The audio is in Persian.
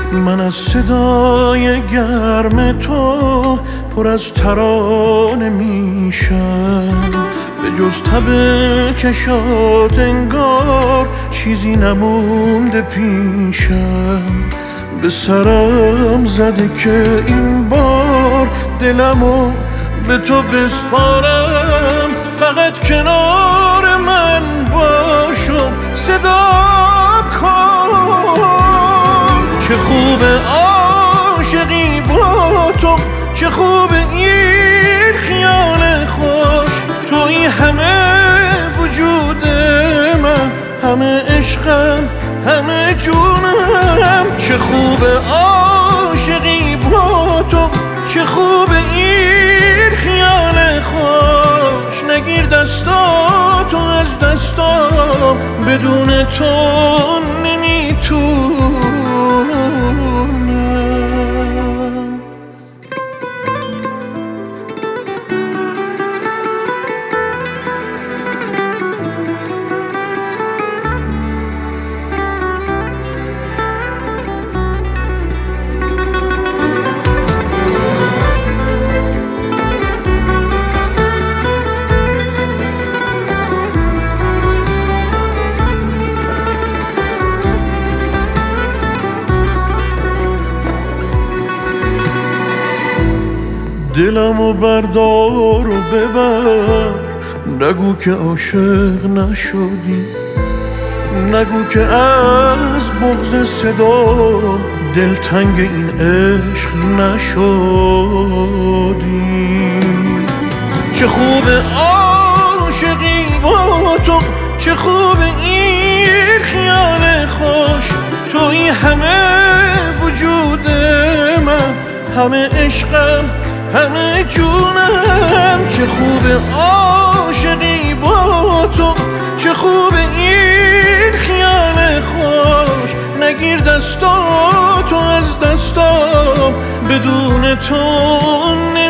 من از صدای گرم تو پر از ترانه میشم، به جز تب چشات انگار چیزی نمونده پیشم. به سرم زده که این بار دلمو به تو بسپارم، فقط کنار من باشم صدام کن. چه خوبه عاشقی با تو، چه خوبه این خیال خوش، توی همه وجود من، همه عشقم، همه جونم. چه خوبه عاشقی با تو، چه خوبه این خیال خوش، نگیر دستاتو از دستام، بدون تو نمیتونم. دلمو بردار و ببر، نگو که عاشق نشدی، نگو که از بغض صدا دلتنگ این عشق نشدی. چه خوبه عاشقی با تو، چه خوبه این خیال خوش، توی همه وجود من، همه عشقم، همه جونم. چه خوبه عاشقی با تو، چه خوبه این خیال خوش، نگیر دستاتو از دستام، بدون تو